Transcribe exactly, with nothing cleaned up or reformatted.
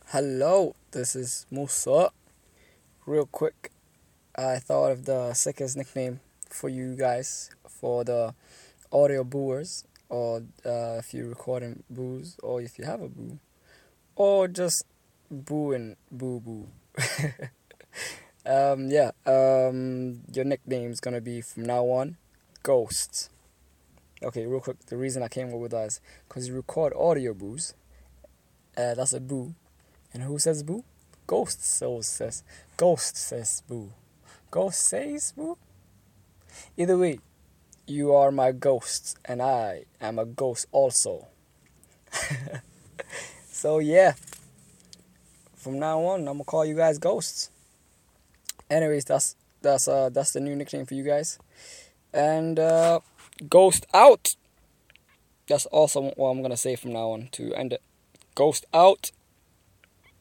Hello, this is Musa. Real quick, I thought of the sickest nickname for you guys for the audio booers, or uh, if you're recording boos, or if you have a boo, or just boo and boo boo. um, yeah, um, your nickname's gonna be from now on Ghosts. Okay, real quick, the reason I came up with that is because you record audio boos, uh, that's a boo. And who says boo? Ghost so says. Ghost says boo. Ghost says boo? Either way, you are my ghost, and I am a ghost also. So yeah, from now on, I'm gonna call you guys ghosts. Anyways, that's that's uh that's the new nickname for you guys. And uh, ghost out. That's also what I'm gonna say from now on to end it. Ghost out.